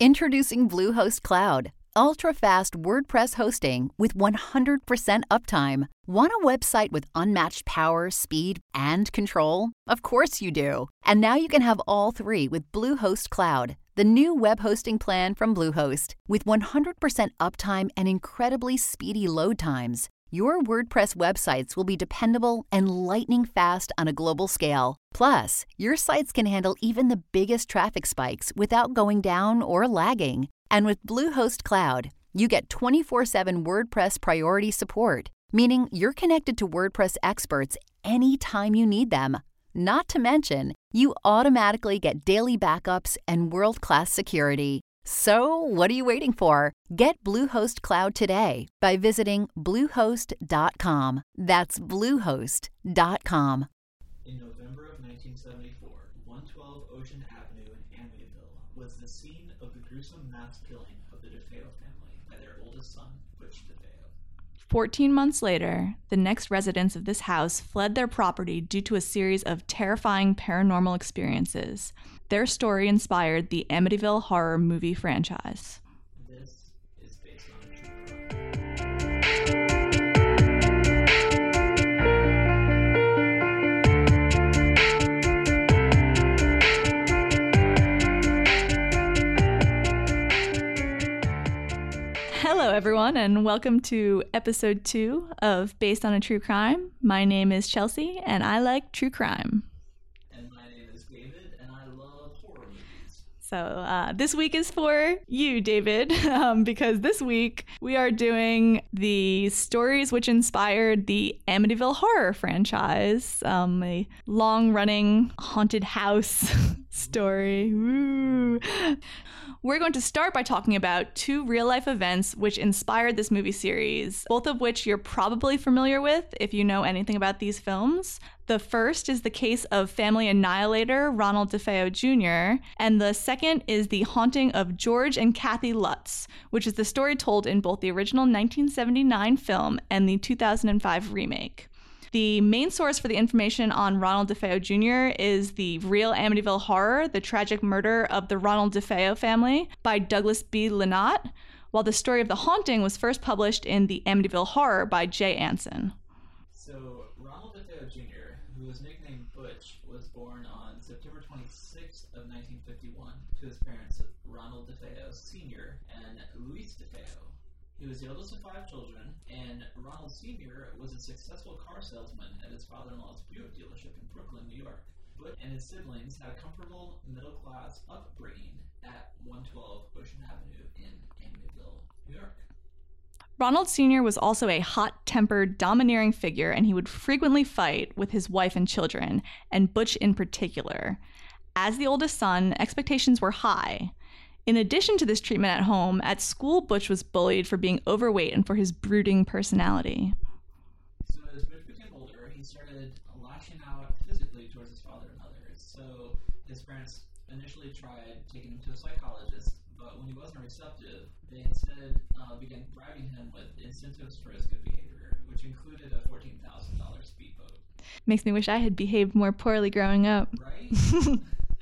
Introducing Bluehost Cloud, ultra-fast WordPress hosting with 100% uptime. Want a website with unmatched power, speed, and control? Of course you do. And now you can have all three with Bluehost Cloud, the new web hosting plan from Bluehost. With 100% uptime and incredibly speedy load times, your WordPress websites will be dependable and lightning fast on a global scale. Plus, your sites can handle even the biggest traffic spikes without going down or lagging. And with Bluehost Cloud, you get 24/7 WordPress priority support, meaning you're connected to WordPress experts anytime you need them. Not to mention, you automatically get daily backups and world-class security. So, what are you waiting for? Get Bluehost Cloud today by visiting Bluehost.com. That's Bluehost.com. In November of 1974, 112 Ocean Avenue in Amityville was the scene of the gruesome mass killing of the DeFeo family by their oldest son, Butch DeFeo. 14 months later, the next residents of this house fled their property due to a series of terrifying paranormal experiences. Their story inspired the Amityville horror movie franchise. This is based on a true crime. Hello, everyone, and welcome to episode 2 of Based on a True Crime. My name is Chelsea, and I like true crime. So this week is for you, David, because this week we are doing the stories which inspired the Amityville horror franchise, a long-running haunted house story. Woo. We're going to start by talking about 2 real-life events which inspired this movie series, both of which you're probably familiar with if you know anything about these films. The first is the case of family annihilator Ronald DeFeo Jr., and the second is the haunting of George and Kathy Lutz, which is the story told in both the original 1979 film and the 2005 remake. The main source for the information on Ronald DeFeo Jr. is the real Amityville Horror, The Tragic Murder of the Ronald DeFeo Family by Douglas B. Linott, while the story of the haunting was first published in the Amityville Horror by Jay Anson. So, Ronald DeFeo Jr., who was nicknamed Butch, was born on September 26th of 1951 to his parents Ronald DeFeo Sr. and Louise DeFeo. He was the oldest of 5 children, and Ronald Sr. was a successful car salesman at his father-in-law's Buick dealership in Brooklyn, New York. Butch and his siblings had a comfortable middle-class upbringing at 112 Ocean Avenue in Amityville, New York. Ronald Sr. was also a hot-tempered, domineering figure, and he would frequently fight with his wife and children, and Butch in particular. As the oldest son, expectations were high. In addition to this treatment at home, at school, Butch was bullied for being overweight and for his brooding personality. So as Butch became older, he started lashing out physically towards his father and others. So his parents initially tried taking him to a psychologist, but when he wasn't receptive, they instead began bribing him with incentives for his good behavior, which included a $14,000 speedboat. Makes me wish I had behaved more poorly growing up. Right?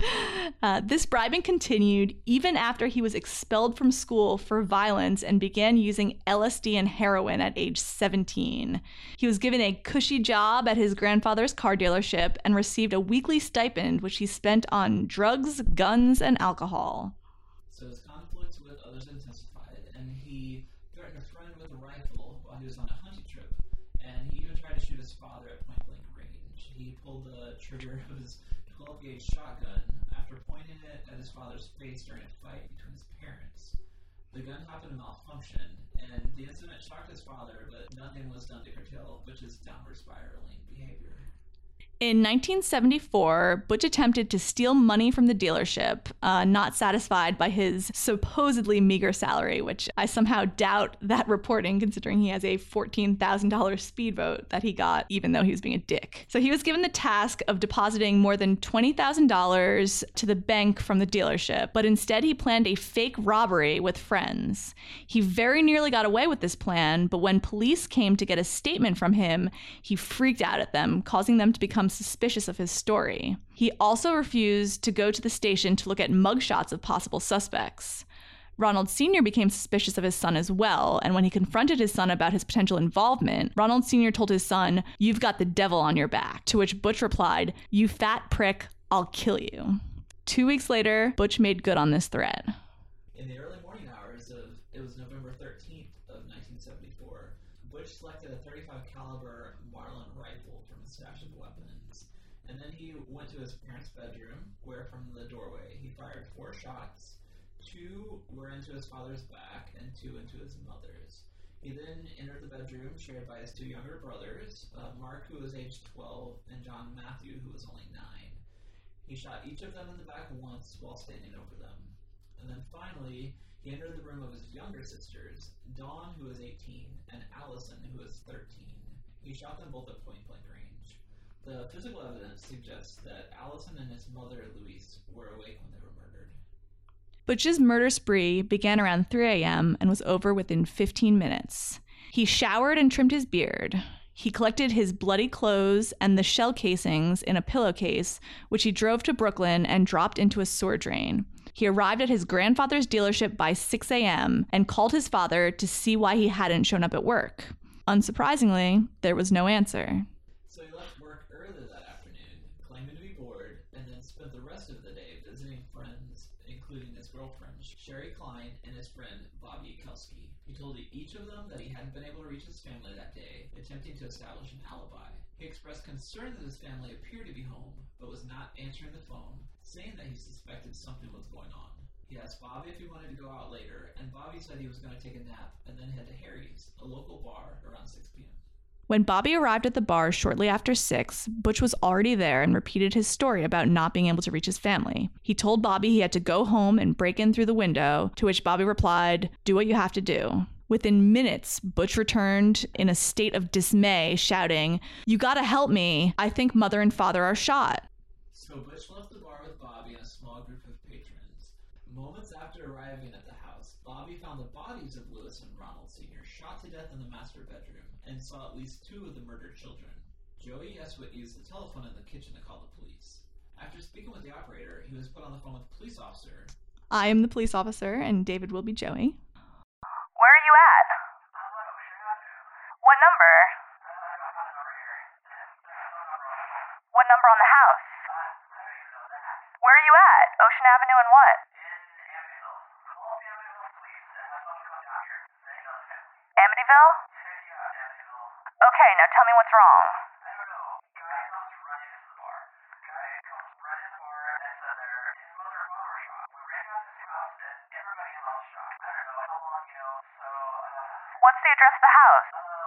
This bribing continued even after he was expelled from school for violence and began using LSD and heroin at age 17. He was given a cushy job at his grandfather's car dealership and received a weekly stipend, which he spent on drugs, guns, and alcohol. So his conflicts with others intensified, and he threatened a friend with a rifle while he was on a hunting trip, and he even tried to shoot his father at point-blank range. He pulled the trigger of his 12-gauge shotgun after pointing it at his father's face during a fight between his parents. The gun happened to malfunction, and the incident shocked his father, but nothing was done to curtail Butch's downward spiraling behavior. In 1974, Butch attempted to steal money from the dealership, not satisfied by his supposedly meager salary, which I somehow doubt that reporting, considering he has a $14,000 speedboat that he got, even though he was being a dick. So he was given the task of depositing more than $20,000 to the bank from the dealership, but instead he planned a fake robbery with friends. He very nearly got away with this plan, but when police came to get a statement from him, he freaked out at them, causing them to become suspicious of his story. He also refused to go to the station to look at mugshots of possible suspects. Ronald Sr. became suspicious of his son as well, and when he confronted his son about his potential involvement, Ronald Sr. told his son, "You've got the devil on your back," to which Butch replied, "You fat prick, I'll kill you." 2 weeks later, Butch made good on this threat. In the early morning hours it was November 13th of 1974, Butch selected a .35 caliber Marlin rifle from his stash of weapons, and then he went to his parents' bedroom, where from the doorway he fired 4 shots. 2 were into his father's back and 2 into his mother's. He then entered the bedroom shared by his 2 younger brothers, Mark, who was age 12, and John Matthew, who was only 9. He shot each of them in the back once while standing over them. And then finally, he entered the room of his younger sisters, Dawn, who was 18, and Allison, who was 13. He shot them both at point-blank range. The physical evidence suggests that Allison and his mother, Louise, were awake when they were murdered. Butch's murder spree began around 3 a.m. and was over within 15 minutes. He showered and trimmed his beard. He collected his bloody clothes and the shell casings in a pillowcase, which he drove to Brooklyn and dropped into a sewer drain. He arrived at his grandfather's dealership by 6 a.m. and called his father to see why he hadn't shown up at work. Unsurprisingly, there was no answer. So he left work early that afternoon, claiming to be bored, and then spent the rest of the day visiting friends, including his girlfriend, Sherry Klein, and his friend, Bobby Kelsky. He told each of them that he hadn't been able to reach his family that day, attempting to establish an alibi. He expressed concern that his family appeared to be home, but was not answering the phone, saying that he suspected something was going on. He asked Bobby if he wanted to go out later, and Bobby said he was going to take a nap and then head to Harry's, a local bar, around 6 p.m. When Bobby arrived at the bar shortly after 6, Butch was already there and repeated his story about not being able to reach his family. He told Bobby he had to go home and break in through the window, to which Bobby replied, "Do what you have to do." Within minutes, Butch returned in a state of dismay, shouting, "You gotta help me. I think mother and father are shot." So Butch left the bar with Bobby and a small group of patrons. Moments after arriving at the house, Bobby found the bodies of Lewis and Ronald Sr. shot to death in the master bedroom and saw at least 2 of the murdered children. Joey Eswit used the telephone in the kitchen to call the police. After speaking with the operator, he was put on the phone with the police officer. I am the police officer, and David will be Joey. Where are you at? What number? What number on the house? Where are you at? Ocean Avenue and what? Amityville? Okay, now tell me what's wrong. What's the address of the house?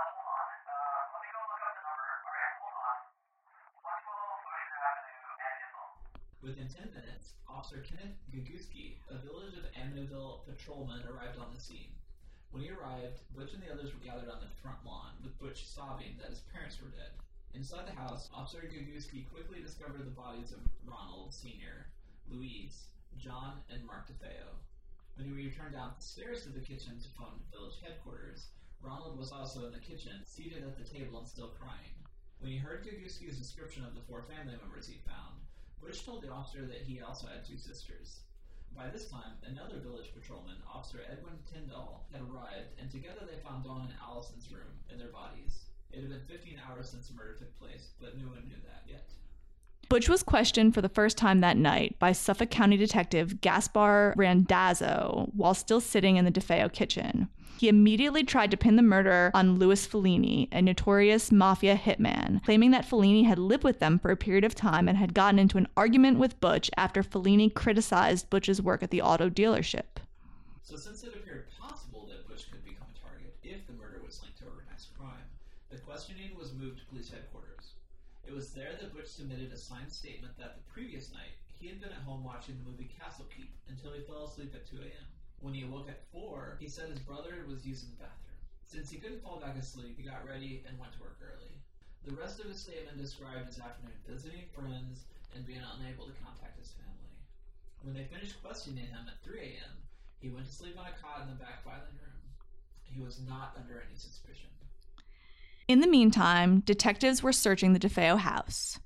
Within 10 minutes, Officer Kenneth Gagusky, a Village of Amityville patrolman, arrived on the scene. When he arrived, Butch and the others were gathered on the front lawn, with Butch sobbing that his parents were dead. Inside the house, Officer Gagusky quickly discovered the bodies of Ronald Sr., Louise, John, and Mark DeFeo. When he returned down the stairs to the kitchen to phone village headquarters, Ronald was also in the kitchen, seated at the table and still crying. When he heard Gagusky's description of the 4 family members he'd found, Butch told the officer that he also had 2 sisters. By this time, another village patrolman, Officer Edwin Tyndall, had arrived, and together they found Dawn and Allison's room and their bodies. It had been 15 hours since the murder took place, but no one knew that yet. Butch was questioned for the first time that night by Suffolk County Detective Gaspar Randazzo while still sitting in the DeFeo kitchen. He immediately tried to pin the murder on Louis Fellini, a notorious mafia hitman, claiming that Fellini had lived with them for a period of time and had gotten into an argument with Butch after Fellini criticized Butch's work at the auto dealership. So since it appeared possible that Butch could become a target if the murder was linked to organized crime, the questioning was moved to police headquarters. It was there that Butch submitted a signed statement that the previous night he had been at home watching the movie Castle Keep until he fell asleep at 2 a.m. When he awoke at 4, he said his brother was using the bathroom. Since he couldn't fall back asleep, he got ready and went to work early. The rest of his statement described his afternoon visiting friends and being unable to contact his family. When they finished questioning him at 3 a.m., he went to sleep on a cot in the back filing room. He was not under any suspicion. In the meantime, detectives were searching the DeFeo house.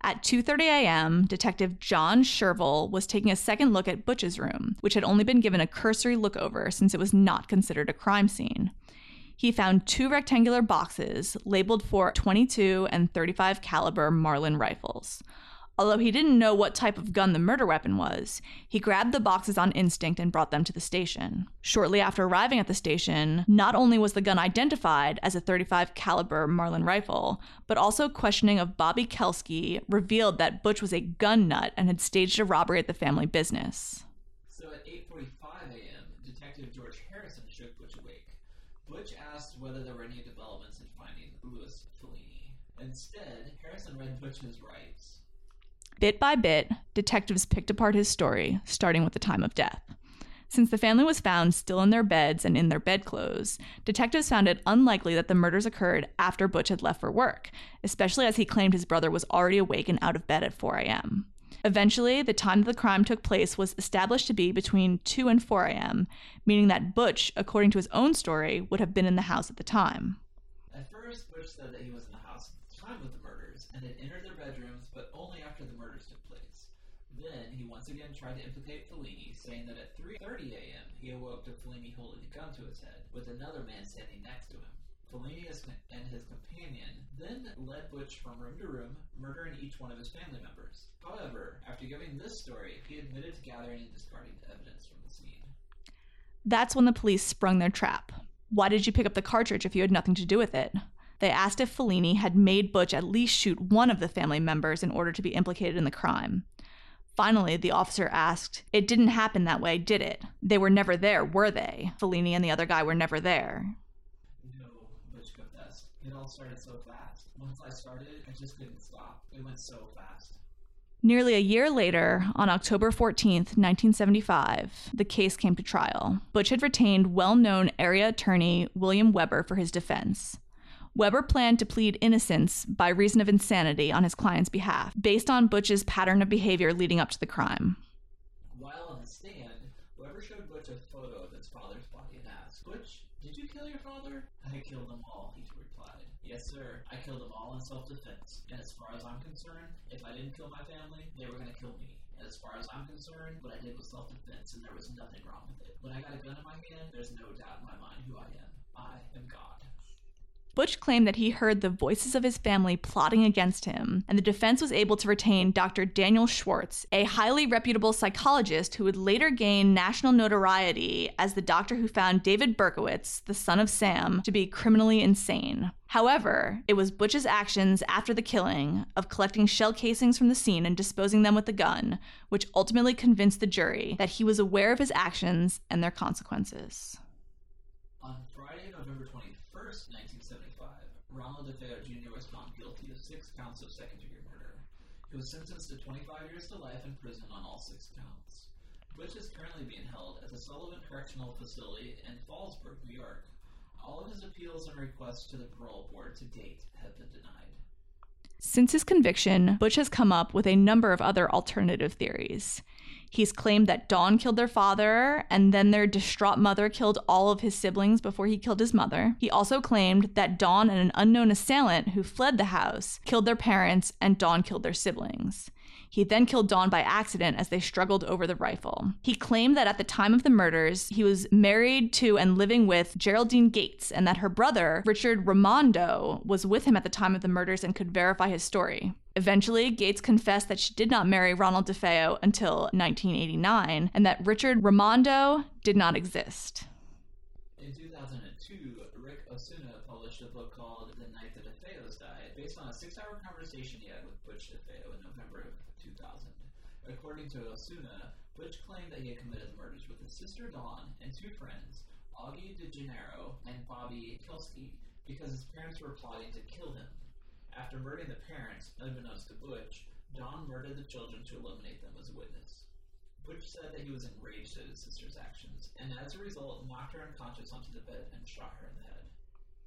At 2:30 a.m., Detective John Shervill was taking a second look at Butch's room, which had only been given a cursory look over since it was not considered a crime scene. He found 2 rectangular boxes labeled for .22 and .35 caliber Marlin rifles. Although he didn't know what type of gun the murder weapon was, he grabbed the boxes on instinct and brought them to the station. Shortly after arriving at the station, not only was the gun identified as a .35 caliber Marlin rifle, but also questioning of Bobby Kelsky revealed that Butch was a gun nut and had staged a robbery at the family business. So at 8:45 a.m., Detective George Harrison shook Butch awake. Butch asked whether there were any developments in finding Louis Fellini. Instead, Harrison read Butch's rights. Bit by bit, detectives picked apart his story, starting with the time of death. Since the family was found still in their beds and in their bedclothes, detectives found it unlikely that the murders occurred after Butch had left for work, especially as he claimed his brother was already awake and out of bed at 4 a.m. Eventually, the time that the crime took place was established to be between 2 and 4 a.m., meaning that Butch, according to his own story, would have been in the house at the time. At first, Butch said that he was in the house at the time of the murders and had entered their bedrooms, but only after the murders took place. Then, he once again tried to implicate Fellini, saying that at 3:30 a.m., he awoke to Fellini holding a gun to his head, with another man standing next to him. Fellini and his companion then led Butch from room to room, murdering each one of his family members. However, after giving this story, he admitted to gathering and discarding evidence from the scene. That's when the police sprung their trap. Why did you pick up the cartridge if you had nothing to do with it? They asked if Fellini had made Butch at least shoot one of the family members in order to be implicated in the crime. Finally, the officer asked, "It didn't happen that way, did it? They were never there, were they? Fellini and the other guy were never there." No, Butch confessed. It all started so fast. Once I started, I just couldn't stop. It went so fast. Nearly a year later, on October 14th, 1975, the case came to trial. Butch had retained well-known area attorney William Weber for his defense. Weber planned to plead innocence by reason of insanity on his client's behalf, based on Butch's pattern of behavior leading up to the crime. While on the stand, Weber showed Butch a photo of his father's body and asked, "Butch, did you kill your father?" "I killed them all," he replied. "Yes, sir. I killed them all in self-defense. And as far as I'm concerned, if I didn't kill my family, they were going to kill me. And as far as I'm concerned, what I did was self-defense, and there was nothing wrong with it. When I got a gun in my hand, there's no doubt in my mind who I am. I am God." Butch claimed that he heard the voices of his family plotting against him, and the defense was able to retain Dr. Daniel Schwartz, a highly reputable psychologist who would later gain national notoriety as the doctor who found David Berkowitz, the son of Sam, to be criminally insane. However, it was Butch's actions after the killing of collecting shell casings from the scene and disposing them with the gun, which ultimately convinced the jury that he was aware of his actions and their consequences. On Friday, November 21st, 1975, Ronald DeFeo Jr. was found guilty of 6 counts of second-degree murder. He was sentenced to 25 years to life in prison on all 6 counts. Butch is currently being held at the Sullivan Correctional Facility in Fallsburg, New York. All of his appeals and requests to the parole board to date have been denied. Since his conviction, Butch has come up with a number of other alternative theories. He's claimed that Dawn killed their father, and then their distraught mother killed all of his siblings before he killed his mother. He also claimed that Dawn and an unknown assailant who fled the house killed their parents, and Dawn killed their siblings. He then killed Dawn by accident as they struggled over the rifle. He claimed that at the time of the murders, he was married to and living with Geraldine Gates, and that her brother, Richard Raimondo, was with him at the time of the murders and could verify his story. Eventually, Gates confessed that she did not marry Ronald DeFeo until 1989, and that Richard Raimondo did not exist. In 2002, Rick Osuna published a book called The Night the DeFeos Died, based on a 6-hour conversation he had with Butch DeFeo in November of 2000. According to Osuna, Butch claimed that he had committed the murders with his sister Dawn and 2 friends, Augie DeGennaro and Bobby Kelsky, because his parents were plotting to kill him. After murdering the parents, unbeknownst to Butch, Dawn murdered the children to eliminate them as a witness. Butch said that he was enraged at his sister's actions, and as a result, knocked her unconscious onto the bed and shot her in the head.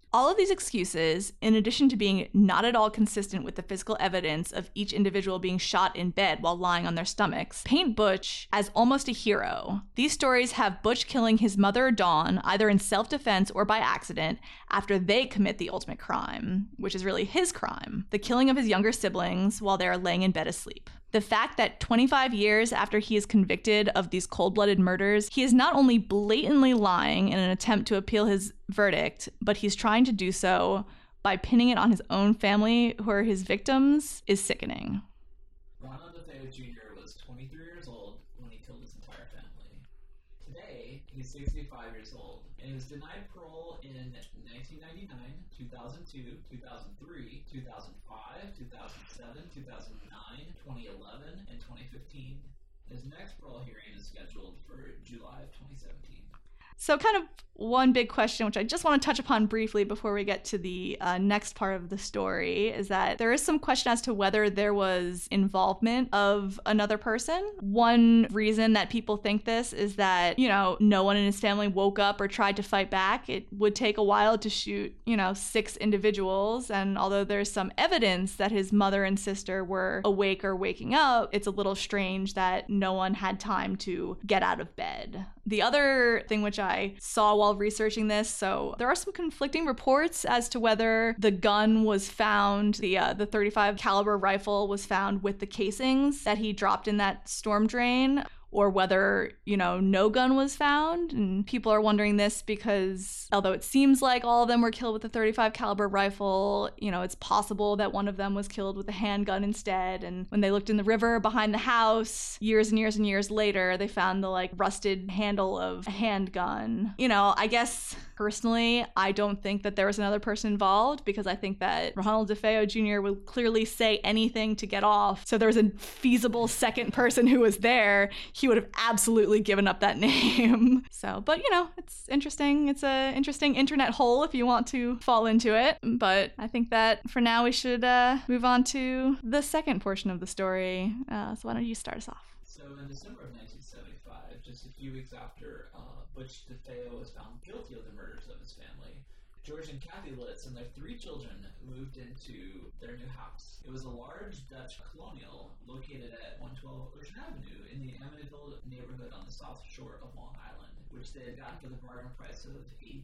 All of these excuses, in addition to being not at all consistent with the physical evidence of each individual being shot in bed while lying on their stomachs, paint Butch as almost a hero. These stories have Butch killing his mother, Dawn, either in self-defense or by accident, after they commit the ultimate crime, which is really his crime, the killing of his younger siblings while they are laying in bed asleep. The fact that 25 years after he is convicted of these cold-blooded murders, he is not only blatantly lying in an attempt to appeal his verdict, but he's trying to do so by pinning it on his own family, who are his victims, is sickening. Ronald DeFeo Jr. was 23 years old when he killed his entire family. Today, he's 65 years old, and he was denied parole in 1999, 2002, 2003, 2005, 2007, 2009, 2011, and 2015. His next parole hearing is scheduled for July of 2017. So kind of one big question, which I just want to touch upon briefly before we get to the next part of the story, is that there is some question as to whether there was involvement of another person. One reason that people think this is that, no one in his family woke up or tried to fight back. It would take a while to shoot, 6 individuals. And although there's some evidence that his mother and sister were awake or waking up, it's a little strange that no one had time to get out of bed. The other thing which I saw while researching this, so there are some conflicting reports as to whether the gun was found, the 35 caliber rifle was found with the casings that he dropped in that storm drain, or whether, no gun was found. And people are wondering this because although it seems like all of them were killed with a 35 caliber rifle, it's possible that one of them was killed with a handgun instead. And when they looked in the river behind the house, years and years and years later, they found the rusted handle of a handgun. I guess personally, I don't think that there was another person involved, because I think that Ronald DeFeo Jr. would clearly say anything to get off. So there was a feasible second person who was there. He would have absolutely given up that name. So, but it's interesting. It's an interesting internet hole if you want to fall into it. But I think that for now we should move on to the second portion of the story. So why don't you start us off? So in December of 1975, just a few weeks after Butch DeFeo was found guilty of the murders of his family, George and Kathy Litz and their 3 children moved into their new house. It was a large Dutch colonial located at 112 Ocean Avenue in the Amityville neighborhood on the south shore of Long Island, which they had gotten for the bargain price of $80,000.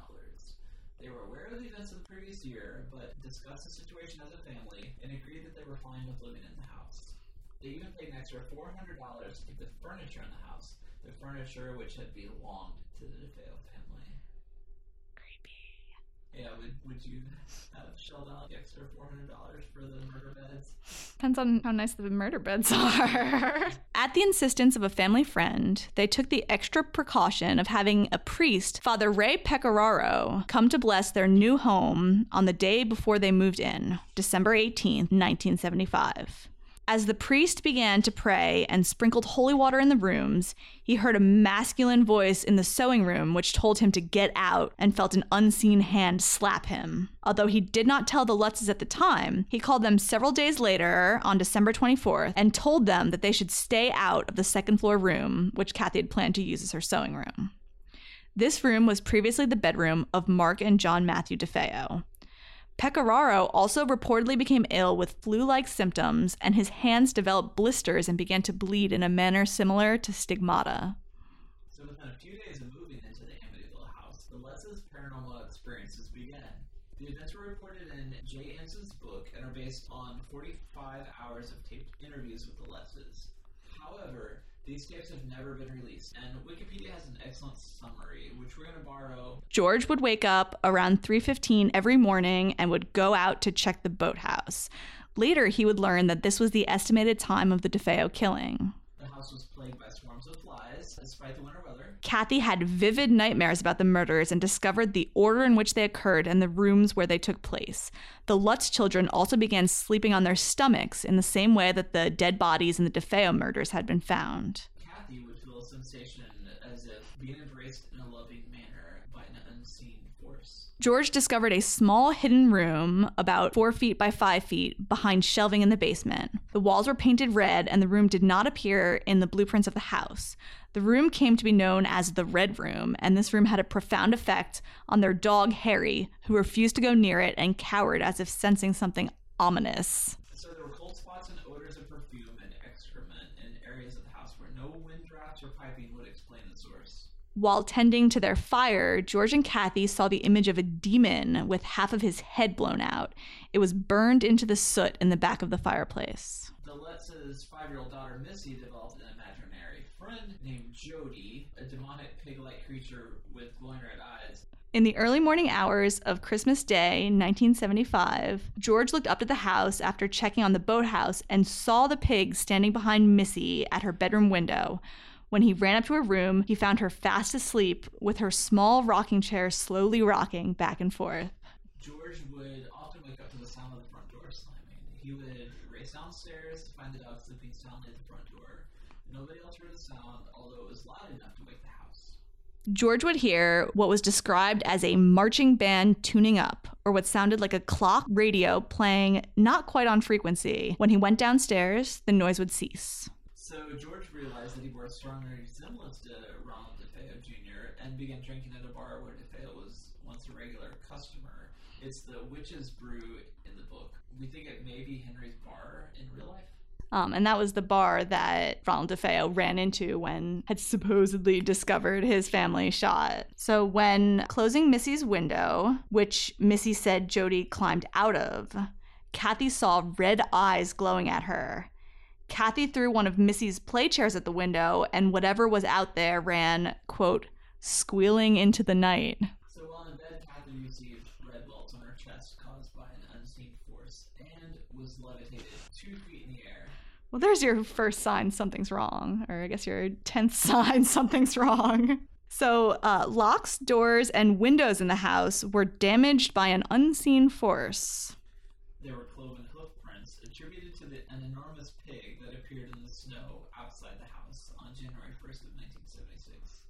They were aware of the events of the previous year, but discussed the situation as a family and agreed that they were fine with living in the house. They even paid an extra $400 to keep the furniture in the house, the furniture which had belonged to the DeFeo family. Yeah, would you have shelled out the extra $400 for the murder beds? Depends on how nice the murder beds are. At the insistence of a family friend, they took the extra precaution of having a priest, Father Ray Pecoraro, come to bless their new home on the day before they moved in, December 18th, 1975. As the priest began to pray and sprinkled holy water in the rooms, he heard a masculine voice in the sewing room which told him to get out, and felt an unseen hand slap him. Although he did not tell the Lutzes at the time, he called them several days later on December 24th and told them that they should stay out of the second floor room, which Kathy had planned to use as her sewing room. This room was previously the bedroom of Mark and John Matthew DeFeo. Pecoraro also reportedly became ill with flu-like symptoms, and his hands developed blisters and began to bleed in a manner similar to stigmata. So within a few days of moving into the Amityville house, the Lutzes' paranormal experiences began. The events were reported in Jay Anson's book and are based on 45 hours of taped interviews with the Lutzes. However, these tapes have never been released, and Wikipedia has an excellent summary, which we're going to borrow. George would wake up around 3:15 every morning and would go out to check the boathouse. Later, he would learn that this was the estimated time of the DeFeo killing. The house was plagued by swarms of flies, despite the winter weather. Kathy had vivid nightmares about the murders and discovered the order in which they occurred and the rooms where they took place. The Lutz children also began sleeping on their stomachs in the same way that the dead bodies in the DeFeo murders had been found. Kathy would feel a sensation as if being embraced in a loving manner by an unseen force. George discovered a small hidden room about 4 feet by 5 feet behind shelving in the basement. The The walls were painted red, and the room did not appear in the blueprints of the house. The room came to be known as the Red Room, and this room had a profound effect on their dog, Harry, who refused to go near it and cowered as if sensing something ominous. So there were cold spots and odors of perfume and excrement in areas of the house where no wind drafts or piping would explain the source. While tending to their fire, George and Kathy saw the image of a demon with half of his head blown out. It was burned into the soot in the back of the fireplace. The Lutz's 5-year-old daughter, Missy, developed an imaginary friend named Jody, a demonic pig-like creature with glowing red eyes. In the early morning hours of Christmas Day, 1975, George looked up to the house after checking on the boathouse and saw the pig standing behind Missy at her bedroom window. When he ran up to her room, he found her fast asleep with her small rocking chair slowly rocking back and forth. George would often wake up to the sound of the front door slamming. He would race downstairs to find the dog sleeping soundly at the front door. Nobody else heard the sound, although it was loud enough to wake the house. George would hear what was described as a marching band tuning up, or what sounded like a clock radio playing not quite on frequency. When he went downstairs, the noise would cease. So George realized that he bore a strong resemblance to Ronald DeFeo Jr. and began drinking at a bar where DeFeo was once a regular customer. It's the Witch's Brew in the book. We think it may be Henry's bar in real life. And that was the bar that Ronald DeFeo ran into when had supposedly discovered his family shot. So when closing Missy's window, which Missy said Jody climbed out of, Kathy saw red eyes glowing at her. Kathy threw one of Missy's play chairs at the window, and whatever was out there ran, quote, squealing into the night. So while in bed, Kathy received red welts on her chest caused by an unseen force and was levitated 2 feet in the air. Well, there's your first sign something's wrong, or I guess your 10th sign something's wrong. So locks, doors, and windows in the house were damaged by an unseen force. There were cloven hoof prints attributed to an enormous pig that appeared in the snow outside the house on January 1st of 1976.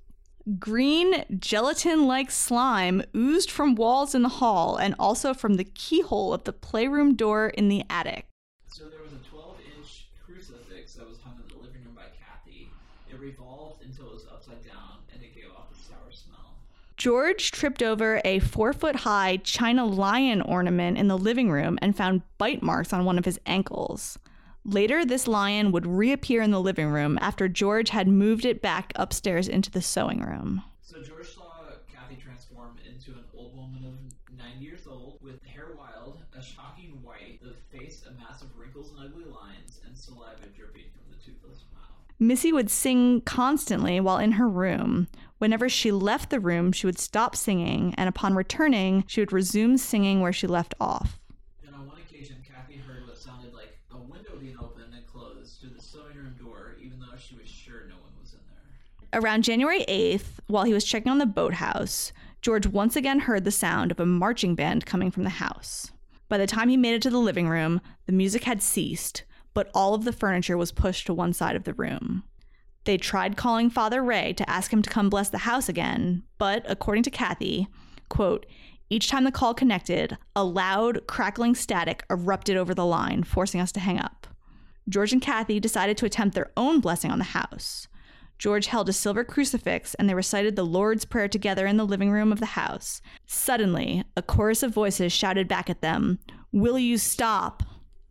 Green, gelatin-like slime oozed from walls in the hall and also from the keyhole of the playroom door in the attic. So there was a 12-inch crucifix that was hung in the living room by Kathy. It revolved until it was upside down, and it gave off a sour smell. George tripped over a 4-foot-high China lion ornament in the living room and found bite marks on one of his ankles. Later, this lion would reappear in the living room after George had moved it back upstairs into the sewing room. So George saw Kathy transform into an old woman of 90 years old with hair wild, a shocking white, the face a mass of wrinkles and ugly lines, and saliva dripping from the toothless mouth. Missy would sing constantly while in her room. Whenever she left the room, she would stop singing, and upon returning, she would resume singing where she left off. And on one occasion, Kathy heard what sounded like a window being opened and closed through the sewing room door, even though she was sure no one was in there. Around January 8th, while he was checking on the boathouse, George once again heard the sound of a marching band coming from the house. By the time he made it to the living room, the music had ceased, but all of the furniture was pushed to one side of the room. They tried calling Father Ray to ask him to come bless the house again, but according to Kathy, quote, each time the call connected, a loud, crackling static erupted over the line, forcing us to hang up. George and Kathy decided to attempt their own blessing on the house. George held a silver crucifix, and they recited the Lord's Prayer together in the living room of the house. Suddenly, a chorus of voices shouted back at them, "Will you stop?"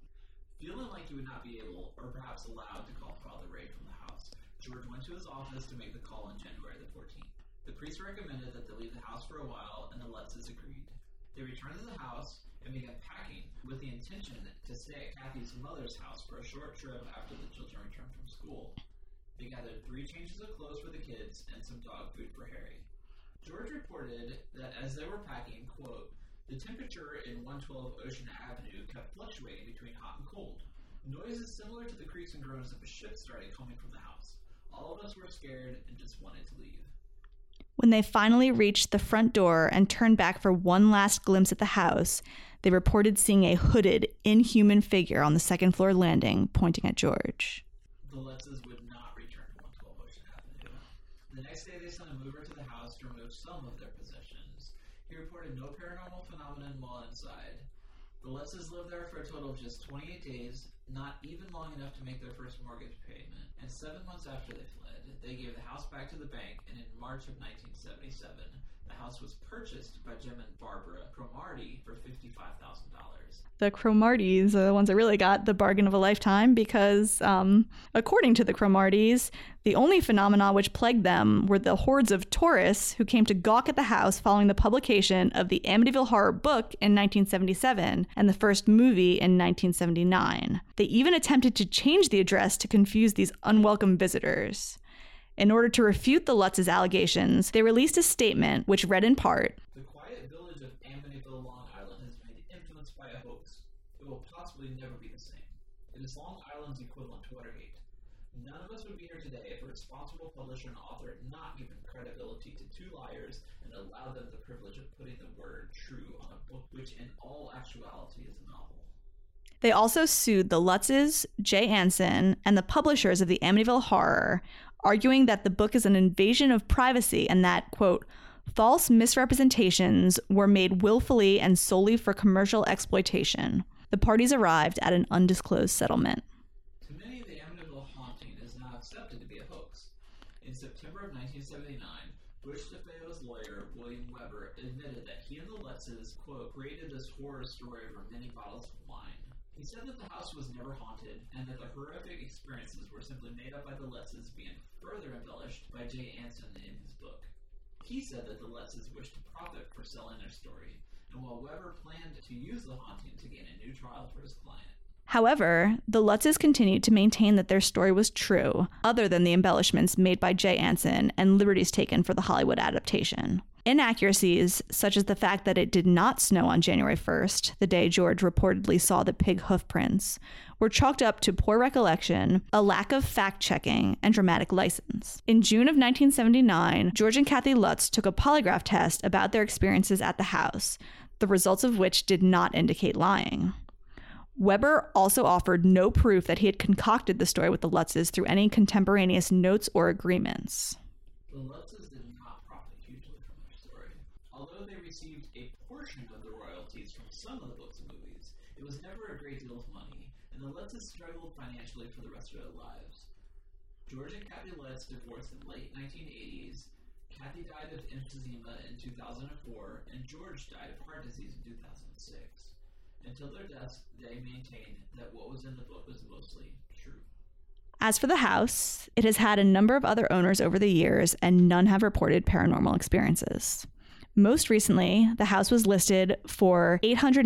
Feeling like he would not be able, or perhaps allowed, to call Father Ray from the house, George went to his office to make the call on January the 14th. The priest recommended that they leave the house for a while, and the Lutzes agreed. They returned to the house and began packing with the intention to stay at Kathy's mother's house for a short trip after the children returned from school. They gathered 3 changes of clothes for the kids and some dog food for Harry. George reported that as they were packing, quote, the temperature in 112 Ocean Avenue kept fluctuating between hot and cold. Noises similar to the creaks and groans of a ship started coming from the house. All of us were scared and just wanted to leave. When they finally reached the front door and turned back for one last glimpse at the house, they reported seeing a hooded, inhuman figure on the second-floor landing, pointing at George. The Lutzes would not return to 112 Ocean Avenue. The next day, they sent a mover to the house to remove some of their possessions. He reported no paranormal phenomenon while inside. The Lutzes lived there for a total of just 28 days, not even long enough to make their first mortgage payment. And 7 months after they fled, they gave the house back to the bank, and in March of 1977, the house was purchased by Jim and Barbara Cromartie for $55,000. The Cromarties are the ones that really got the bargain of a lifetime because, according to the Cromarties, the only phenomena which plagued them were the hordes of tourists who came to gawk at the house following the publication of the Amityville Horror book in 1977 and the first movie in 1979. They even attempted to change the address to confuse these unwelcome visitors. In order to refute the Lutz's allegations, they released a statement which read in part, "The quiet village of Amityville, Long Island has been influenced by a hoax. It will possibly never be the same. It is Long Island's equivalent to Watergate. None of us would be here today if a responsible publisher and author had not given credibility to two liars and allowed them the privilege of putting the word true on a book which in all actuality is a novel." They also sued the Lutzes, Jay Anson, and the publishers of the Amityville Horror, arguing that the book is an invasion of privacy and that, quote, false misrepresentations were made willfully and solely for commercial exploitation. The parties arrived at an undisclosed settlement. To many, the Amityville haunting is now accepted to be a hoax. In September of 1979, Butch DeFeo's lawyer, William Weber, admitted that he and the Lutzes, quote, created this horror story over many bottles of wine. He said that the house was never haunted, and that the horrific experiences were simply made up by the Lutzes, being further embellished by Jay Anson in his book. He said that the Lutzes wished to profit for selling their story, and while Weber planned to use the haunting to gain a new trial for his client. However, the Lutzes continued to maintain that their story was true, other than the embellishments made by Jay Anson and liberties taken for the Hollywood adaptation. Inaccuracies, such as the fact that it did not snow on January 1st, the day George reportedly saw the pig hoof prints, were chalked up to poor recollection, a lack of fact-checking, and dramatic license. In June of 1979, George and Kathy Lutz took a polygraph test about their experiences at the house, the results of which did not indicate lying. Weber also offered no proof that he had concocted the story with the Lutzes through any contemporaneous notes or agreements. The Lutzes did not profit hugely from their story. Although they received a portion of the royalties from some of the books and movies, it was never a great deal of money, and the Lutzes struggled financially for the rest of their lives. George and Kathy Lutz divorced in the late 1980s. Kathy died of emphysema in 2004, and George died of heart disease in 2006. Until their deaths, they maintained that what was in the book was mostly true. As for the house, it has had a number of other owners over the years, and none have reported paranormal experiences. Most recently, the house was listed for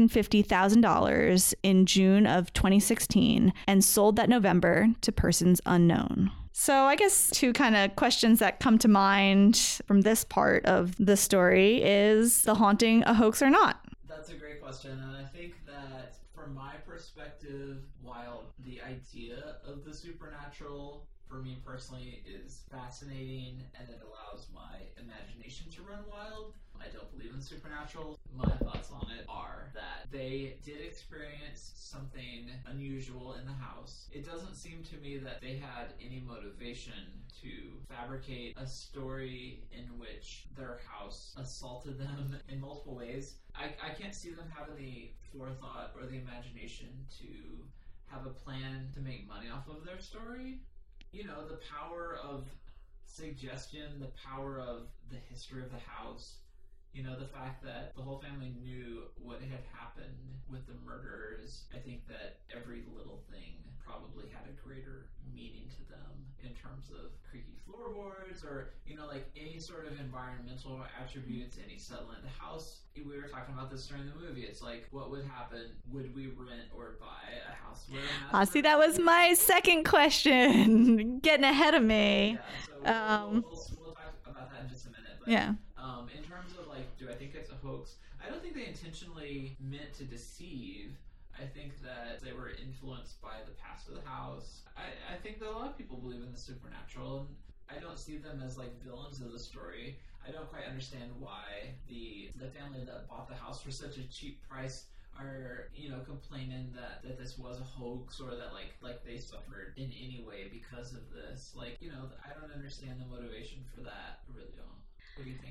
$850,000 in June of 2016 and sold that November to persons unknown. So I guess two kind of questions that come to mind from this part of the story is the haunting a hoax or not? That's a great question, and I think that from my perspective, while the idea of the supernatural for me personally is fascinating and it allows my imagination to run wild, I don't believe in supernatural. My thoughts on it are that they did experience something unusual in the house. It doesn't seem to me that they had any motivation to fabricate a story in which their house assaulted them in multiple ways. I can't see them having the forethought or the imagination to have a plan to make money off of their story. You know, the power of suggestion, the power of the history of the house, you know, the fact that the whole family knew what had happened with the murderers. I think that every little thing probably had a greater meaning to them in terms of creaky floorboards or, you know, like any sort of environmental attributes, any settlement. The house, we were talking about this during the movie. It's like, what would happen? Would we rent or buy a house? See, that was my second question. Getting ahead of me. Yeah, so we'll talk about that in just a minute. But, yeah. In terms of, like, do I think it's a hoax? I don't think they intentionally meant to deceive. I think that they were influenced by the past of the house. I think that a lot of people believe in the supernatural, and I don't see them as, like, villains of the story. I don't quite understand why the family that bought the house for such a cheap price are, you know, complaining that this was a hoax or that, like they suffered in any way because of this. Like, you know, I don't understand the motivation for that. I really don't. What do you think?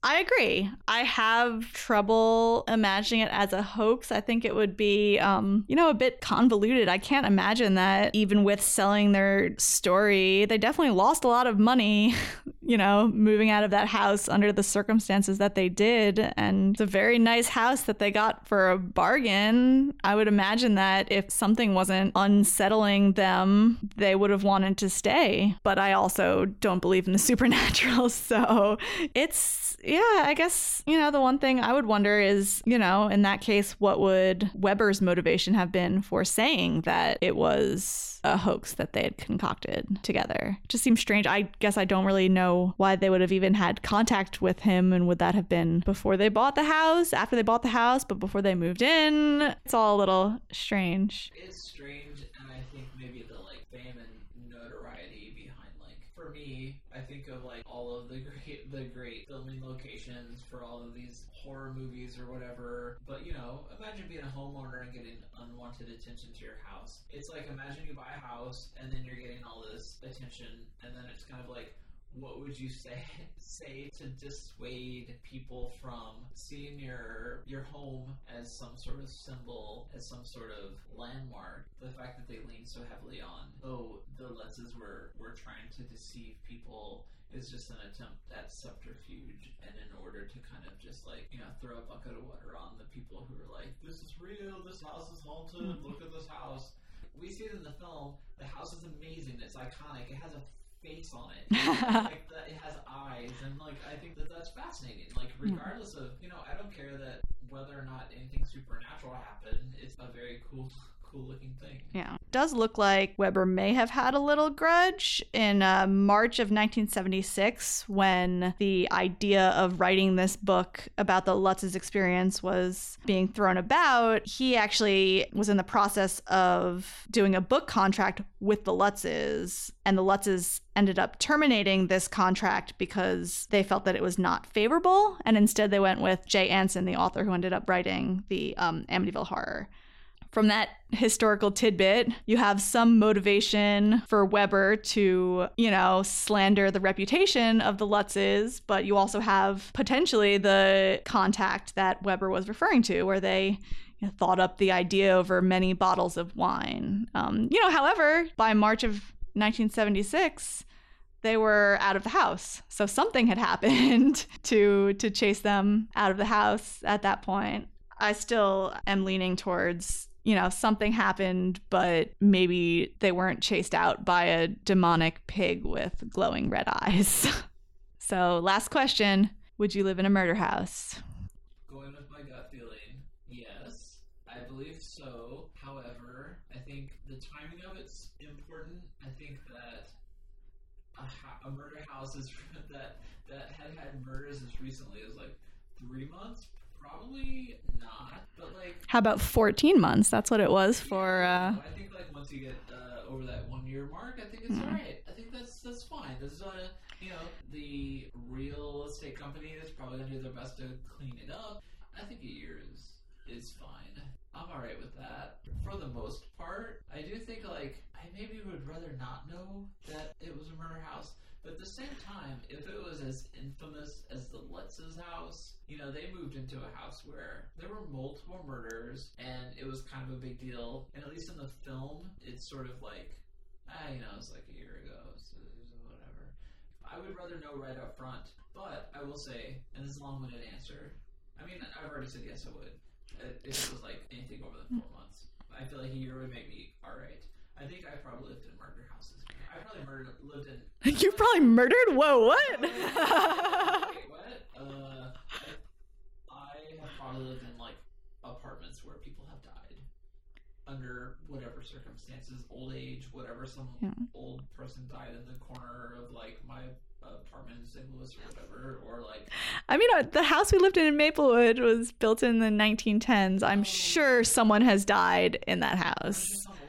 I agree. I have trouble imagining it as a hoax. I think it would be, a bit convoluted. I can't imagine that even with selling their story, they definitely lost a lot of money, moving out of that house under the circumstances that they did. And it's a very nice house that they got for a bargain. I would imagine that if something wasn't unsettling them, they would have wanted to stay. But I also don't believe in the supernatural. So I guess, the one thing I would wonder is, in that case, what would Weber's motivation have been for saying that it was a hoax that they had concocted together? It just seems strange. I guess I don't really know why they would have even had contact with him, and would that have been before they bought the house, after they bought the house, but before they moved in? It's all a little strange. It's strange, and I think maybe the fame and notoriety behind for me, I think of all of the great filming locations for all of these horror movies or whatever. But imagine being a homeowner and getting unwanted attention to your house. It's imagine you buy a house and then you're getting all this attention, and then it's kind of what would you say to dissuade people from seeing your home as some sort of symbol, as some sort of landmark? The fact that they lean so heavily on, the Lutzes were trying to deceive people is just an attempt at subterfuge, and in order to kind of just throw a bucket of water on the people who are this is real, this house is haunted, look at this house. We see it in the film. The house is amazing, it's iconic, it has a face on it. It has eyes, and I think that's fascinating. Regardless of I don't care that whether or not anything supernatural happened. It's a very cool looking thing. Yeah. It does look like Weber may have had a little grudge in March of 1976, when the idea of writing this book about the Lutz's experience was being thrown about. He actually was in the process of doing a book contract with the Lutzes, and the Lutzes ended up terminating this contract because they felt that it was not favorable, and instead they went with Jay Anson, the author who ended up writing the Amityville Horror. From that historical tidbit, you have some motivation for Weber to, slander the reputation of the Lutzes, but you also have potentially the contact that Weber was referring to, where they thought up the idea over many bottles of wine. However, by March of 1976, they were out of the house. So something had happened to chase them out of the house at that point. I still am leaning towards something happened, but maybe they weren't chased out by a demonic pig with glowing red eyes. So, last question. Would you live in a murder house? Going with my gut feeling, yes. I believe so. However, I think the timing of it's important. I think that a murder house is that had murders as recently as 3 months. Probably not, but how about 14 months? That's what it was for. I think once you get over that 1 year mark, I think it's all right. I think that's fine. This is the real estate company is probably gonna do their best to clean it up. I think a year is fine. I'm all right with that for the most part. I do think I maybe would rather not know that it was a murder house. But at the same time, if it was as infamous as the Lutz's house, they moved into a house where there were multiple murders, and it was kind of a big deal. And at least in the film, it's sort of it's a year ago, so whatever. I would rather know right up front. But I will say, and this is a long-winded answer, I mean, I've already said yes, I would. If it was anything over the 4 months. I feel a year would make me all right. I think I probably lived in murder houses. I probably lived in... You probably murdered? Whoa, what? Wait, what? I have probably lived in, apartments where people have died. Under whatever circumstances, old age, whatever, some old person died in the corner of, my apartment in St. Louis or whatever, or, I mean, the house we lived in Maplewood was built in the 1910s. I'm sure someone has died in that house.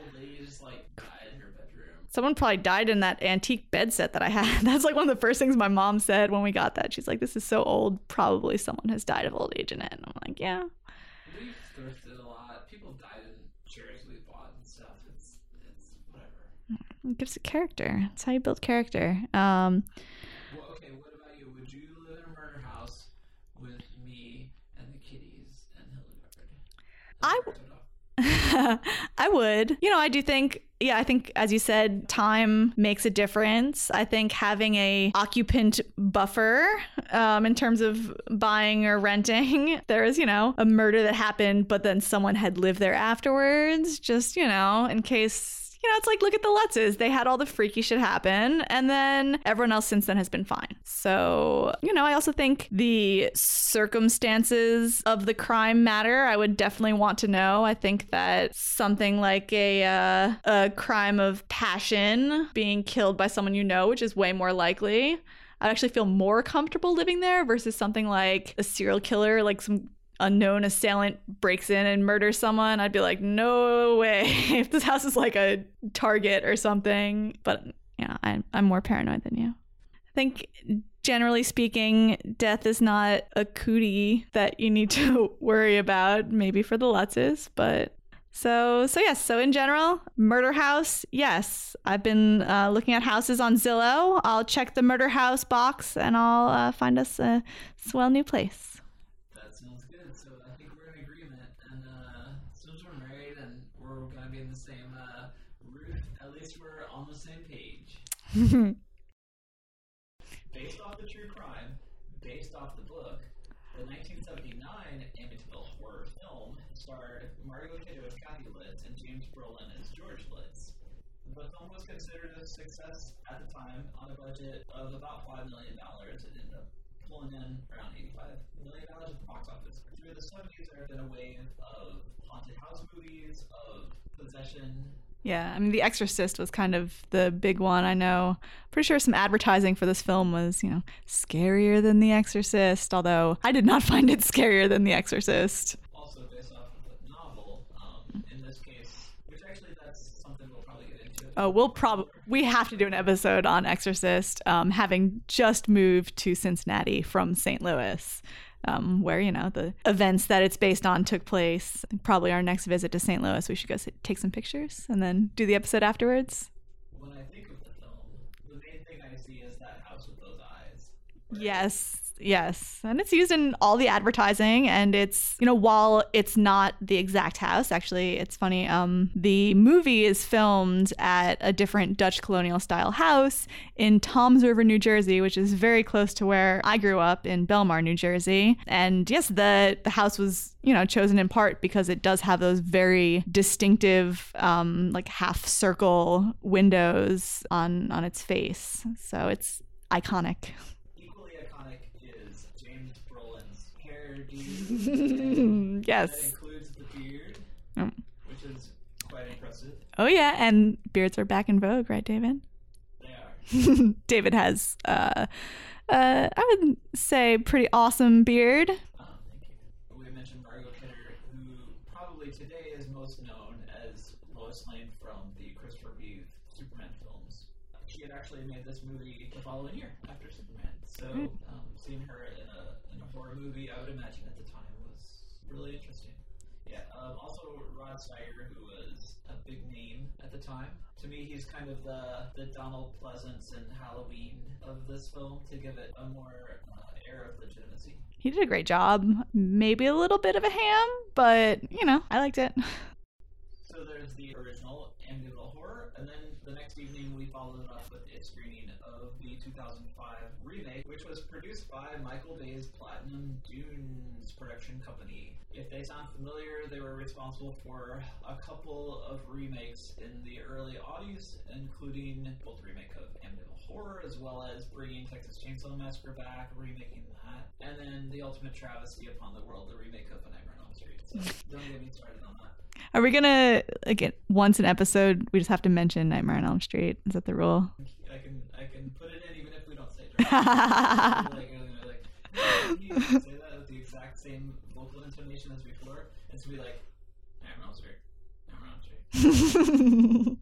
Someone probably died in that antique bed set that I had. That's one of the first things my mom said when we got that. She's like, this is so old. Probably someone has died of old age in it. And I'm like, yeah. We've thrifted a lot. People died in chairs we bought and stuff. It's whatever. It gives it character. It's how you build character. Well, okay, what about you? Would you live in a murder house? with me and the kitties and I Hildegard. I would. I do think, I think, as you said, time makes a difference. I think having a occupant buffer in terms of buying or renting, there is, a murder that happened, but then someone had lived there afterwards, just, in case. It's like, look at the Lutzes. They had all the freaky shit happen, and then everyone else since then has been fine. So, I also think the circumstances of the crime matter. I would definitely want to know. I think that something like a crime of passion, being killed by someone which is way more likely, I'd actually feel more comfortable living there versus something like a serial killer, like some unknown assailant breaks in and murders someone. I'd be like, no way. If this house is like a Target or something. But I'm more paranoid than you. I think generally speaking, death is not a cootie that you need to worry about, maybe for the Lutzes, but so yes. So in general, murder house, yes. I've been looking at houses on Zillow. I'll check the murder house box and I'll find us a swell new place. In the same roof, at least we're on the same page. Based off the true crime, based off the book, the 1979 Amityville horror film starred Mario Kitto as Kathy Litz and James Brolin as George Litz. The film was considered a success at the time on a budget of about $5 million. It ended up pulling in around $85 million at the box office. Through the 70s, there have been a wave of haunted house movies, of possession. Yeah, I mean, The Exorcist was kind of the big one. I know. Pretty sure some advertising for this film was, scarier than The Exorcist, although I did not find it scarier than The Exorcist. Also based off of a novel, in this case, which actually that's something we'll probably get into. Oh, we have to do an episode on Exorcist, having just moved to Cincinnati from St. Louis. Where, the events that it's based on took place. Probably our next visit to St. Louis, we should go take some pictures and then do the episode afterwards. When I think of the film, the main thing I see is that house with those eyes. Right? Yes. And it's used in all the advertising, and it's, while it's not the exact house, actually, it's funny, the movie is filmed at a different Dutch colonial style house in Toms River, New Jersey, which is very close to where I grew up in Belmar, New Jersey. And yes, the house was, chosen in part because it does have those very distinctive, like half circle windows on its face. So it's iconic. Yes. That includes the beard, which is quite impressive. Oh yeah, and beards are back in vogue, right, David? They are. David has, I would say, pretty awesome beard. Thank you. We mentioned Mario Kidder, who probably today is most known as Lois Lane from the Christopher Reeve Superman films. She had actually made this movie the following year after Superman, so seeing her in a horror movie, I would imagine at the time was really interesting. Yeah. Also, Rod Steiger, who was a big name at the time. To me, he's kind of the Donald Pleasance and Halloween of this film, to give it a more air of legitimacy. He did a great job. Maybe a little bit of a ham, but I liked it. So there's the original Amityville Horror, and then the next evening we followed it up with a screening of the 2005 remake, which was produced by Michael Bay's Platinum Dunes production company. If they sound familiar, they were responsible for a couple of remakes in the early '80s, including both the remake of Amityville Horror, as well as bringing Texas Chainsaw Massacre back, remaking that, and then the ultimate travesty upon the world, the remake of A Nightmare on Elm Street. So don't get me started on that. Are we gonna, like, once an episode, we just have to mention Nightmare on Elm Street? Is that the rule? I can put it in even if we don't say it. Can you say that with the exact same vocal intonation as before? It's gonna be like, Nightmare on Elm Street. Nightmare on Elm Street.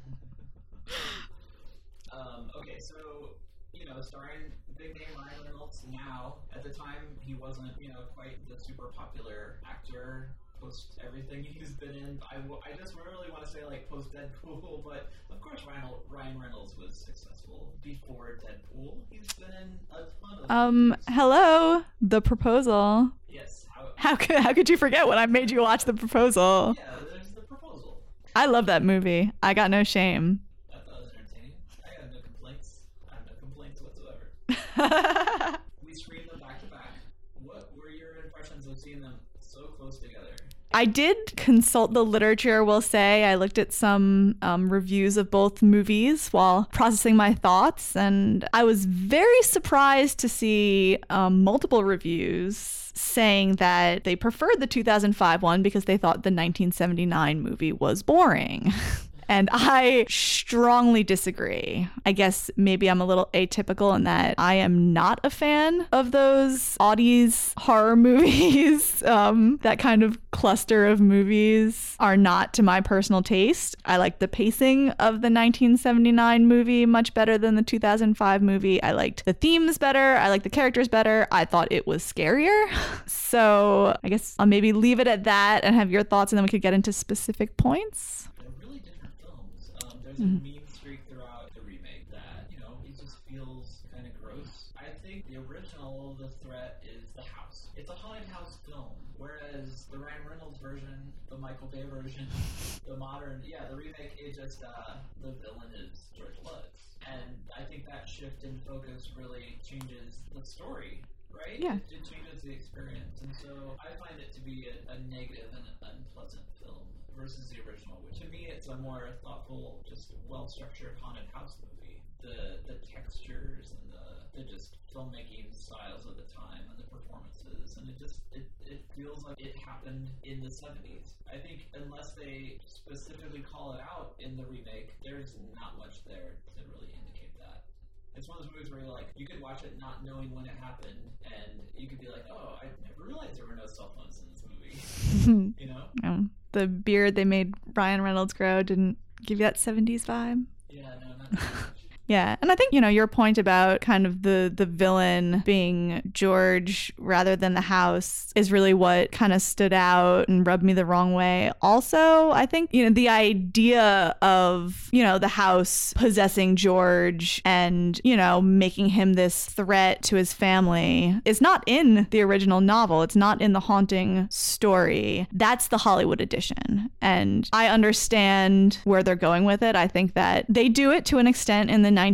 Okay, so, starring big name Ryan Reynolds now. At the time, he wasn't, quite the super popular actor post everything he's been in. I just really want to say like post Deadpool, but of course Ryan Reynolds was successful before Deadpool. He's been in a ton of hello, The Proposal. Yes. How could you forget when I made you watch The Proposal? Yeah, there's The Proposal. I love that movie. I got no shame. I thought it was entertaining. I have no complaints. I have no complaints whatsoever. We screened them back to back. What were your impressions of seeing them so close together? I did consult the literature, we'll say. I looked at some reviews of both movies while processing my thoughts, and I was very surprised to see multiple reviews saying that they preferred the 2005 one because they thought the 1979 movie was boring. And I strongly disagree. I guess maybe I'm a little atypical in that I am not a fan of those oddies horror movies. That kind of cluster of movies are not to my personal taste. I like the pacing of the 1979 movie much better than the 2005 movie. I liked the themes better. I liked the characters better. I thought it was scarier. So I guess I'll maybe leave it at that and have your thoughts, and then we could get into specific points. There's a mean streak throughout the remake that, it just feels kind of gross. I think the original, the threat is the house. It's a haunted house film, whereas the Ryan Reynolds version, the Michael Bay version, the modern, the remake, it just, the villain is George Lutz. And I think that shift in focus really changes the story, right? Yeah. It changes the experience. And so I find it to be a negative and unpleasant film versus the original, which to me it's a more thoughtful, just well-structured haunted house movie. The textures and the just filmmaking styles of the time and the performances, and it feels like it happened in the 70s. I think unless they specifically call it out in the remake, there's not much there to really indicate that. It's one of those movies where you could watch it not knowing when it happened, and you could be like, oh, I never realized there were no cell phones in this movie. The beard they made Ryan Reynolds grow didn't give you that 70s vibe. Yeah, no, not too much. Yeah, and I think, your point about kind of the villain being George rather than the house is really what kind of stood out and rubbed me the wrong way. Also, I think, the idea of, the house possessing George and, making him this threat to his family is not in the original novel. It's not in the haunting story. That's the Hollywood edition. And I understand where they're going with it. I think that they do it to an extent in the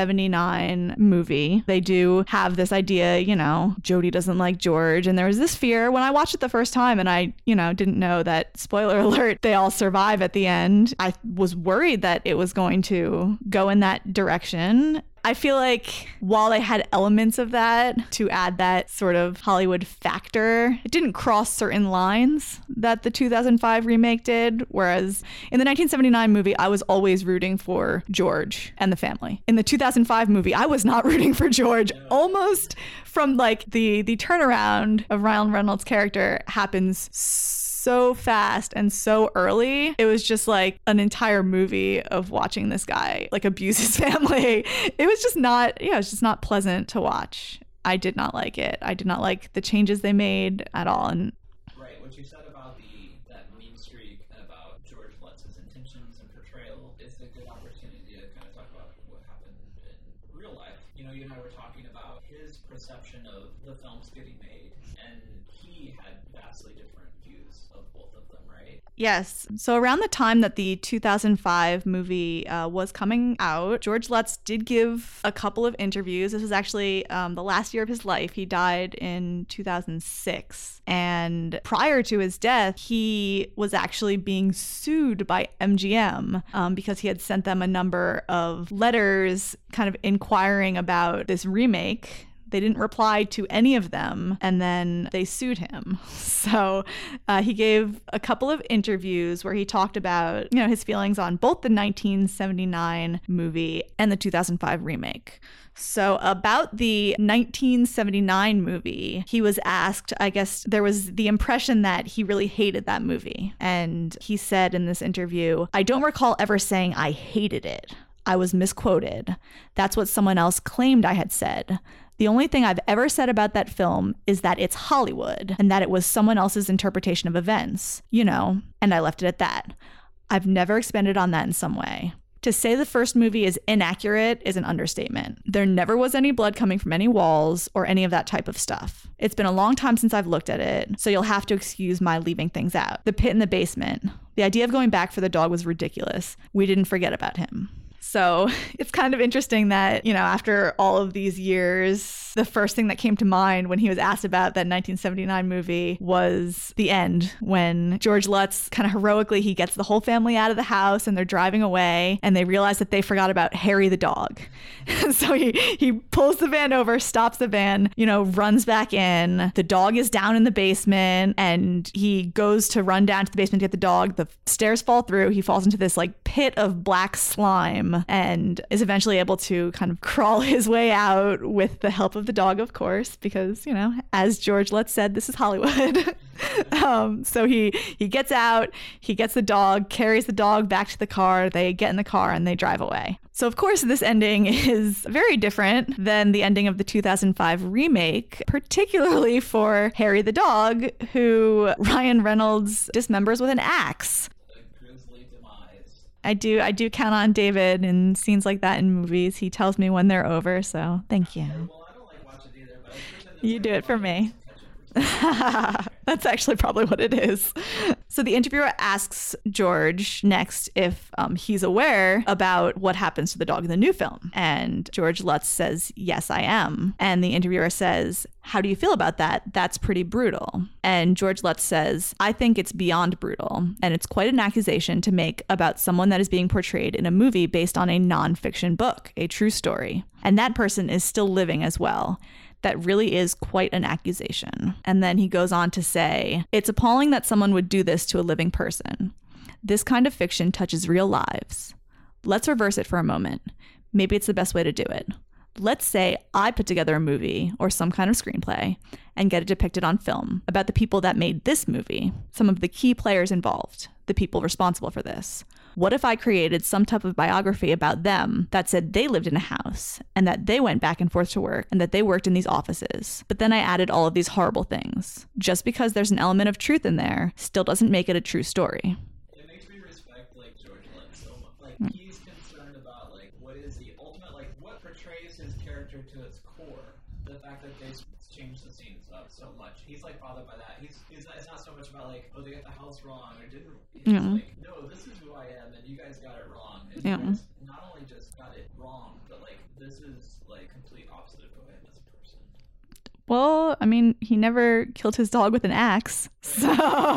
1979 movie. They do have this idea, Jodie doesn't like George. And there was this fear when I watched it the first time and I, didn't know that, spoiler alert, they all survive at the end. I was worried that it was going to go in that direction. I feel like while they had elements of that to add that sort of Hollywood factor, it didn't cross certain lines that the 2005 remake did. Whereas in the 1979 movie, I was always rooting for George and the family. In the 2005 movie, I was not rooting for George. Almost from the turnaround of Ryan Reynolds' character happens so fast and so early. It was just like an entire movie of watching this guy abuse his family. It was just not pleasant to watch. I did not like it. I did not like the changes they made at all. And right, what you said about that mean streak and about George Lutz's intentions and portrayal is a good opportunity to kind of talk about what happened in real life. You and I were talking about his perception of the films getting made, and he had vastly different views of both of them, right? Yes. So around the time that the 2005 movie was coming out, George Lutz did give a couple of interviews. This was actually the last year of his life. He died in 2006. And prior to his death, he was actually being sued by MGM because he had sent them a number of letters kind of inquiring about this remake. They didn't reply to any of them, and then they sued him. So he gave a couple of interviews where he talked about, his feelings on both the 1979 movie and the 2005 remake. So about the 1979 movie, he was asked, I guess there was the impression that he really hated that movie. And he said in this interview, "I don't recall ever saying I hated it. I was misquoted. That's what someone else claimed I had said. The only thing I've ever said about that film is that it's Hollywood and that it was someone else's interpretation of events, and I left it at that. I've never expanded on that in some way. To say the first movie is inaccurate is an understatement. There never was any blood coming from any walls or any of that type of stuff. It's been a long time since I've looked at it, so you'll have to excuse my leaving things out. The pit in the basement. The idea of going back for the dog was ridiculous. We didn't forget about him. So it's kind of interesting that, after all of these years, the first thing that came to mind when he was asked about that 1979 movie was the end, when George Lutz kind of heroically, he gets the whole family out of the house and they're driving away and they realize that they forgot about Harry the dog. So he pulls the van over, stops the van, runs back in. The dog is down in the basement and he goes to run down to the basement to get the dog. The stairs fall through. He falls into this pit of black slime and is eventually able to kind of crawl his way out with the help of the dog, of course, because, as George Lutz said, this is Hollywood. So he gets out, he gets the dog, carries the dog back to the car, they get in the car and they drive away. So of course this ending is very different than the ending of the 2005 remake, particularly for Harry the dog, who Ryan Reynolds dismembers with an axe. I do count on David in scenes like that in movies. He tells me when they're over, so thank you. Well, I don't like watching it either, but you do it for me. That's actually probably what it is. So the interviewer asks George next if he's aware about what happens to the dog in the new film. And George Lutz says, yes, I am. And the interviewer says, how do you feel about that? That's pretty brutal. And George Lutz says, I think it's beyond brutal. And it's quite an accusation to make about someone that is being portrayed in a movie based on a nonfiction book, a true story. And that person is still living as well. That really is quite an accusation. And then he goes on to say, it's appalling that someone would do this to a living person. This kind of fiction touches real lives. Let's reverse it for a moment. Maybe it's the best way to do it. Let's say I put together a movie or some kind of screenplay and get it depicted on film about the people that made this movie, some of the key players involved, the people responsible for this. What if I created some type of biography about them that said they lived in a house and that they went back and forth to work and that they worked in these offices? But then I added all of these horrible things. Just because there's an element of truth in there still doesn't make it a true story. It makes me respect George Lutz so much. He's concerned about what is the ultimate, what portrays his character to its core. The fact that they changed the scenes up so much. He's bothered by that. It's not so much about they got the house wrong or didn't. He's no, this is who I am and you guys got it wrong. And you guys not only just got it wrong, but this is complete opposite of who I am as a person. Well, I mean, he never killed his dog with an axe. So,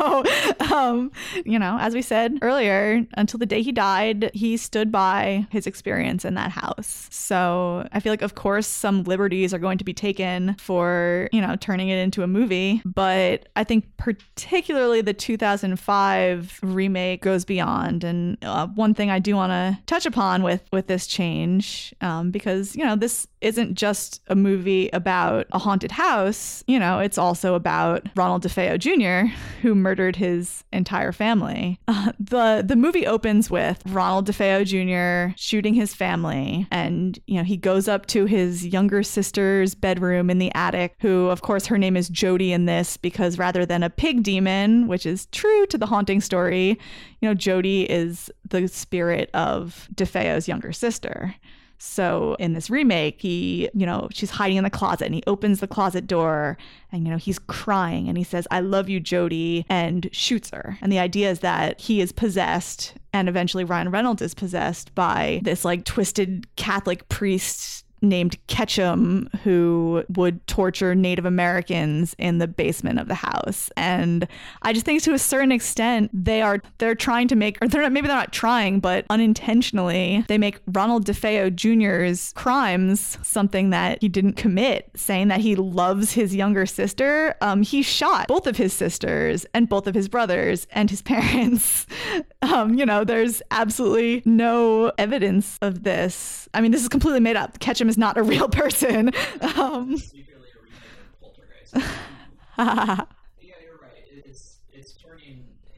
as we said earlier, until the day he died, he stood by his experience in that house. So I feel of course, some liberties are going to be taken for, turning it into a movie. But I think particularly the 2005 remake goes beyond. And one thing I do want to touch upon with this change, because, this isn't just a movie about a haunted house. It's also about Ronald DeFeo Jr., who murdered his entire family. The movie opens with Ronald DeFeo Jr. shooting his family, and he goes up to his younger sister's bedroom in the attic, who of course her name is Jody in this, because rather than a pig demon, which is true to the haunting story, Jody is the spirit of DeFeo's younger sister. So in this remake, she's hiding in the closet and he opens the closet door and, he's crying and he says, I love you, Jody, and shoots her. And the idea is that he is possessed, and eventually Ryan Reynolds is possessed by this twisted Catholic priest named Ketchum, who would torture Native Americans in the basement of the house. And I just think to a certain extent, they're trying to make, or maybe they're not trying, but unintentionally, they make Ronald DeFeo Jr.'s crimes something that he didn't commit, saying that he loves his younger sister. He shot both of his sisters and both of his brothers and his parents. There's absolutely no evidence of this. I mean, this is completely made up. Ketchum is not a real person. Secretly a remake of Poltergeist. Yeah, you're right. It's turning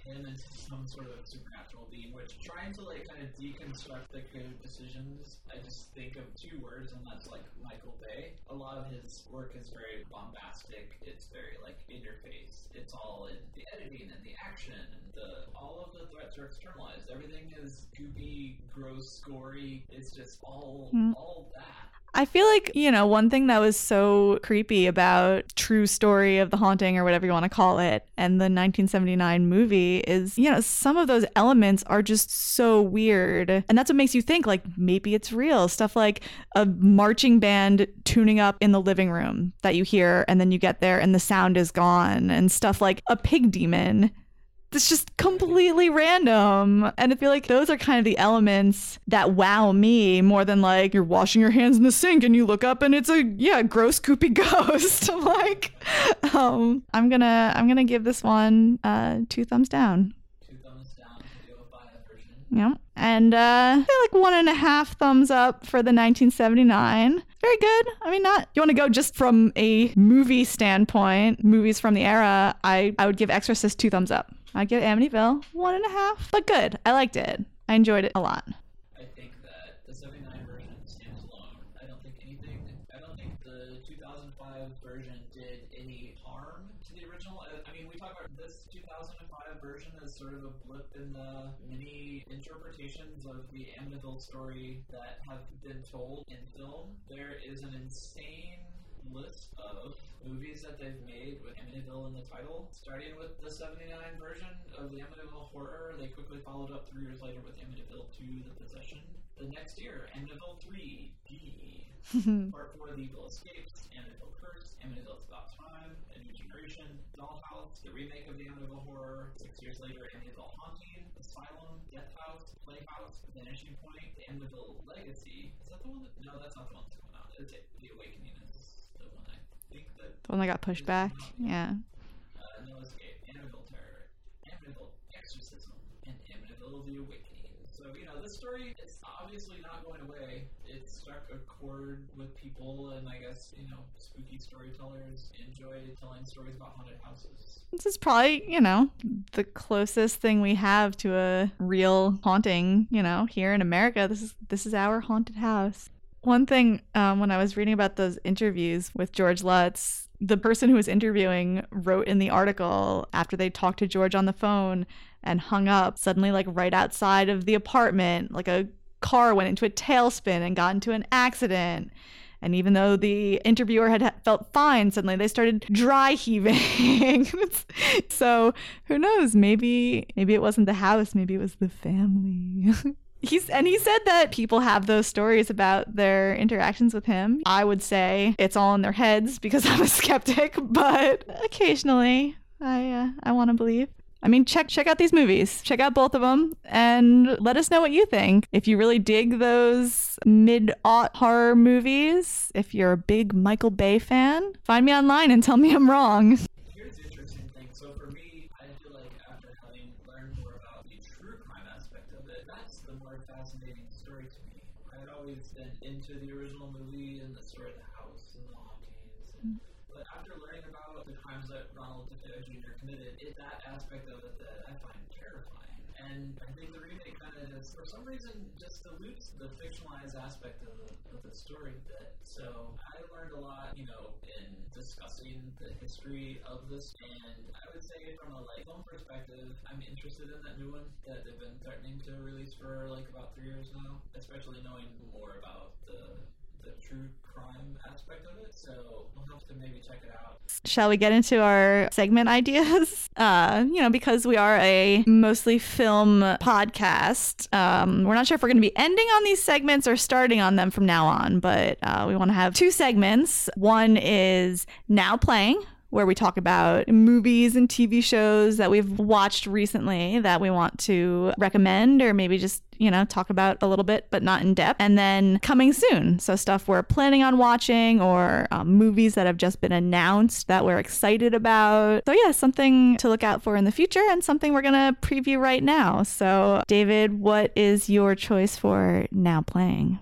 him into some sort of supernatural being, which trying to like kind of deconstruct the creative decisions, I just think of two words, and that's like Michael Bay. A lot of his work is very bombastic. It's very like in your face. It's all in the editing and the action and all of the threats are externalized. Everything is goopy, gross, gory. It's just all that. I feel like, one thing that was so creepy about True Story of the Haunting, or whatever you want to call it, and the 1979 movie is, some of those elements are just so weird. And that's what makes you think, like, maybe it's real. Stuff like a marching band tuning up in the living room that you hear, and then you get there and the sound is gone. And stuff like a pig demon. It's just completely random. And I feel like those are kind of the elements that wow me more than like you're washing your hands in the sink and you look up and it's a gross goopy ghost. like I'm gonna give this one 2 thumbs down. 2 thumbs down for the 05 version. Yeah. And I feel like 1.5 thumbs up for the 1979. Very good. I mean, you want to go just from a movie standpoint, movies from the era, I would give Exorcist 2 thumbs up. I'd give Amityville 1.5, but good. I liked it. I enjoyed it a lot. I think that the 79 version stands alone. I don't think the 2005 version did any harm to the original. I mean, we talk about this 2005 version as sort of a blip in the many interpretations of the Amityville story that have been told in film. There is an insane list of movies that they've made with Amityville in the title, starting with the 79 version of the Amityville Horror. They quickly followed up 3 years later with Amityville 2, The Possession. The next year, Amityville 3, D, Part 4, The Evil Escapes, Amityville Curse, Amityville It's About Time, A New Generation, Dollhouse, the remake of the Amityville Horror. 6 years later, Amityville Haunting, Asylum, Death House, Playhouse, Vanishing Point, The Amityville Legacy. Is that the one that... No, that's not the one that's coming out. It's The Awakening is the one I think that... The one that got pushed back? Yeah. No Escape, Amityville Terror, Amityville Exorcism, and Amityville The Awakening. So, this story, it's obviously not going away. It struck a chord with people, and I guess, spooky storytellers enjoy telling stories about haunted houses. This is probably, the closest thing we have to a real haunting, here in America. This is our haunted house. One thing, when I was reading about those interviews with George Lutz, the person who was interviewing wrote in the article after they talked to George on the phone and hung up, suddenly like right outside of the apartment, like a car went into a tailspin and got into an accident. And even though the interviewer had felt fine, suddenly they started dry heaving. So who knows? Maybe it wasn't the house. Maybe it was the family. He said that people have those stories about their interactions with him. I would say it's all in their heads because I'm a skeptic, but occasionally I want to believe. I mean, check out these movies. Check out both of them and let us know what you think. If you really dig those mid-aught horror movies, if you're a big Michael Bay fan, find me online and tell me I'm wrong. Here's the interesting thing. So for me, I feel like after having learned more about the true crime aspect of it, that's the more fascinating story to me. I had always been into the original movie and the story of the house and the hauntings. But after learning about the crimes that Ronald DeFeo Jr. committed, it's that aspect of it that I find terrifying. And I think the remake kind of has, for some reason, just dilutes the fictionalized aspect of the story a bit. So I learned a lot, in discussing the history of this, and I would say from a film perspective, I'm interested in that new one that they've been threatening to release for about 3 years now, especially knowing more about the true crime aspect of it. So we'll have to maybe check it out. Shall we get into our segment ideas? Because we are a mostly film podcast, we're not sure if we're going to be ending on these segments or starting on them from now on, but we want to have 2 segments. One is Now Playing, where we talk about movies and TV shows that we've watched recently that we want to recommend or maybe just, talk about a little bit, but not in depth. And then Coming Soon. So stuff we're planning on watching or movies that have just been announced that we're excited about. So yeah, something to look out for in the future and something we're going to preview right now. So David, what is your choice for Now Playing?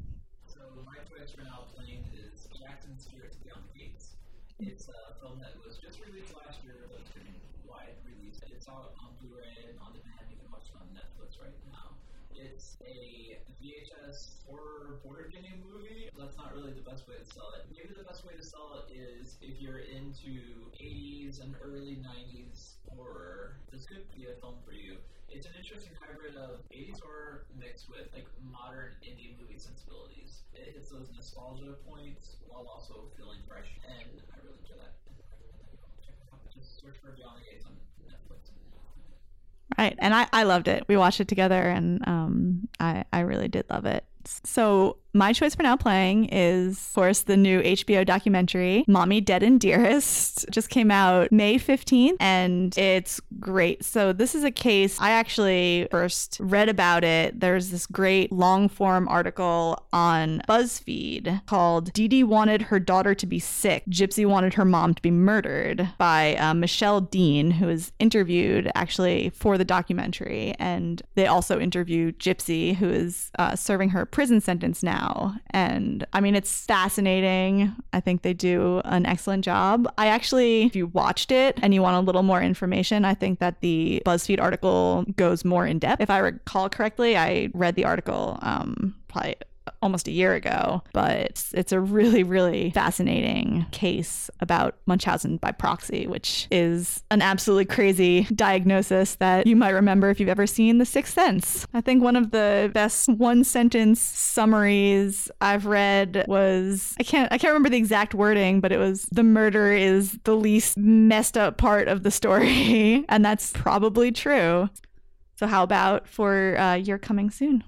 So my choice for Now Playing is Jackson's Spirits Beyond the Gates. It's a film that was just released last year, but it's been wide release. It's out on Blu-ray and on demand. You can watch it on Netflix right now. It's a VHS horror board game movie. That's not really the best way to sell it. Maybe the best way to sell it is if you're into 80s and early 90s horror, this could be a film for you. It's an interesting hybrid of 80s horror mixed with like modern indie movie sensibilities. It hits those nostalgia points while also feeling fresh, and I really enjoy that. Just search for Beyond the Gates on Netflix. Right, and I loved it. We watched it together, and I really did love it. So my choice for now playing is, of course, the new HBO documentary, Mommy Dead and Dearest. It just came out May 15th, and it's great. So this is a case, I actually first read about it. There's this great long-form article on BuzzFeed called Dee Dee Wanted Her Daughter to Be Sick, Gypsy Wanted Her Mom to Be Murdered, by Michelle Dean, who was interviewed actually for the documentary. And they also interviewed Gypsy, who is serving her prison sentence now. And I mean, it's fascinating. I think they do an excellent job. I actually, if you watched it and you want a little more information, I think that the BuzzFeed article goes more in depth. If I recall correctly, I read the article probably almost a year ago, but it's a really, really fascinating case about Munchausen by proxy, which is an absolutely crazy diagnosis that you might remember if you've ever seen The Sixth Sense. I think one of the best one-sentence summaries I've read was, I can't remember the exact wording, but it was, the murder is the least messed up part of the story. And that's probably true. So how about for You're Coming Soon?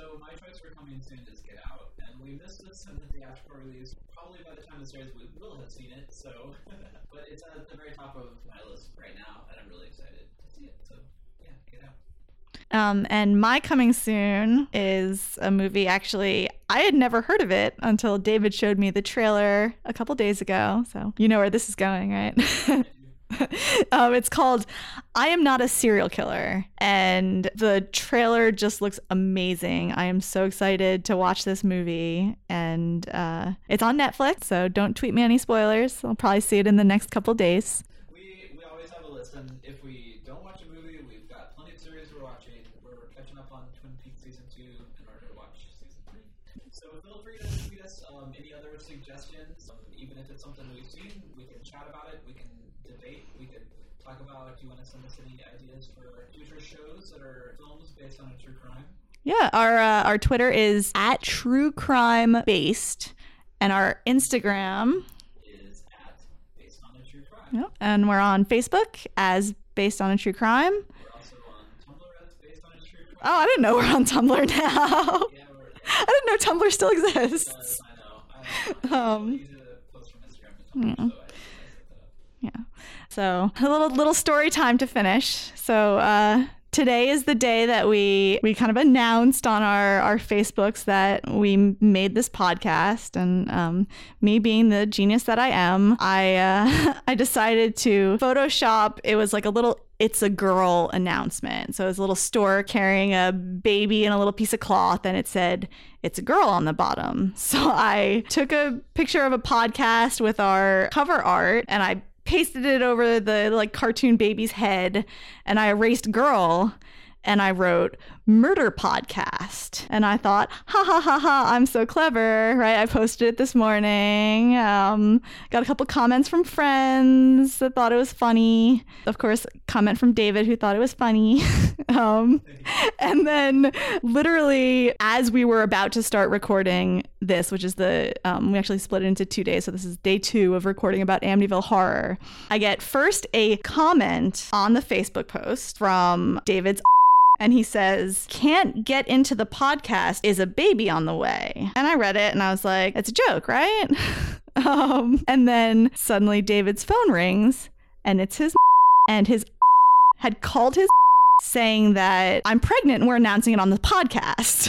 And My Coming Soon is a movie, actually, I had never heard of it until David showed me the trailer a couple days ago. So you know where this is going, right? It's called I Am Not a Serial Killer. And the trailer just looks amazing. I am so excited to watch this movie. And it's on Netflix, so don't tweet me any spoilers. I'll probably see it in the next couple days. We always have a list, and if we don't watch a movie, we've got plenty of series we're watching. We're catching up on Twin Peaks Season 2 in order to watch Season 3. So feel free to tweet us any other suggestions. Even if it's something we've seen, we can chat about it, we can debate, we could talk about if you want to send us any ideas for future shows that are films based on a true crime. Yeah, our Twitter is @TrueCrimeBased, and our Instagram is @BasedOnATrueCrime. Yep. And we're on Facebook as Based on a True Crime. We're also on Tumblr as Based on a True Crime. Oh, I didn't know we're on Tumblr now. Yeah, I didn't know Tumblr still exists. I know. Easy to post from Instagram to Tumblr, so I set that up. Yeah. So a little story time to finish. So today is the day that we kind of announced on our Facebooks that we made this podcast, and me being the genius that I am, I decided to Photoshop. It was like a little "It's a Girl" announcement. So it was a little store carrying a baby in a little piece of cloth, and it said "It's a Girl" on the bottom. So I took a picture of a podcast with our cover art, and I pasted it over the like cartoon baby's head, and I erased "girl" and I wrote "murder podcast." And I thought, ha ha ha ha, I'm so clever, right? I posted it this morning. Got a couple comments from friends that thought it was funny. Of course, comment from David who thought it was funny. And then literally as we were about to start recording this, which is we actually split it into 2 days. So this is day 2 of recording about Amityville Horror. I get first a comment on the Facebook post from David's, and he says, "Can't get into the podcast, is a baby on the way?" And I read it and I was like, it's a joke, right? And then suddenly David's phone rings and it's his, and his had called his saying that I'm pregnant and we're announcing it on the podcast.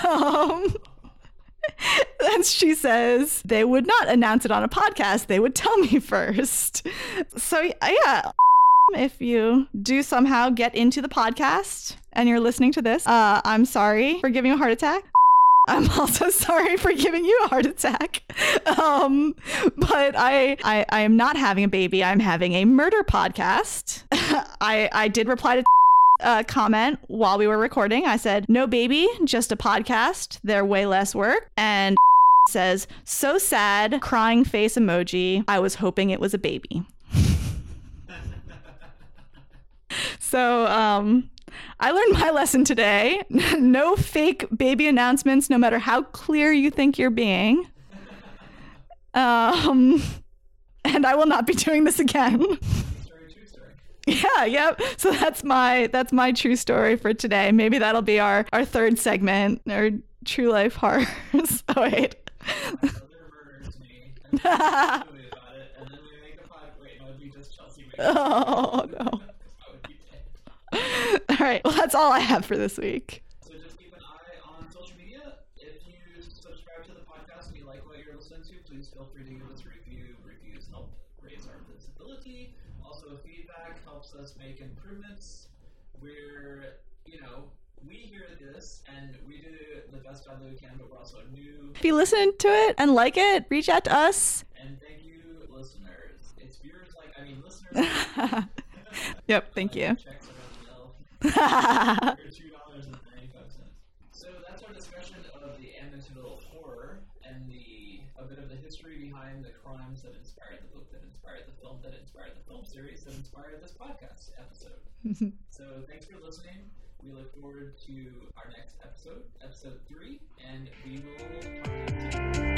And she says they would not announce it on a podcast. They would tell me first. So yeah, if you do somehow get into the podcast and you're listening to this, I'm sorry for giving you a heart attack. I'm also sorry for giving you a heart attack. But I am not having a baby. I'm having a murder podcast. I did reply to comment while we were recording. I said, no baby, just a podcast. They're way less work. And says, so sad, crying face emoji. I was hoping it was a baby. So, I learned my lesson today. No fake baby announcements, no matter how clear you think you're being. And I will not be doing this again. True story. Yeah, yep. So that's my true story for today. Maybe that'll be our third segment, our true life horrors. Oh wait. They're murders me. And then we make a movie about it, and then we make a pod. Wait, no, it'd be just Chelsea. Oh no. I would be dead. All right. Well, that's all I have for this week. So just keep an eye on social media. If you subscribe to the podcast and you like what you're listening to, please feel free to give us a review. Reviews help raise our visibility. Also, feedback helps us make improvements. We're, we hear this and we do the best job that we can, but we're also new. If you listen to it and like it, reach out to us. And thank you, listeners. It's viewers listeners. Yep. Thank you. Checks are $2.95. So that's our discussion of the Amityville Horror and a bit of the history behind the crimes that inspired the book, that inspired the film, that inspired the film series, that inspired this podcast episode. So thanks for listening. We look forward to our next episode, episode 3, and we will talk to you soon.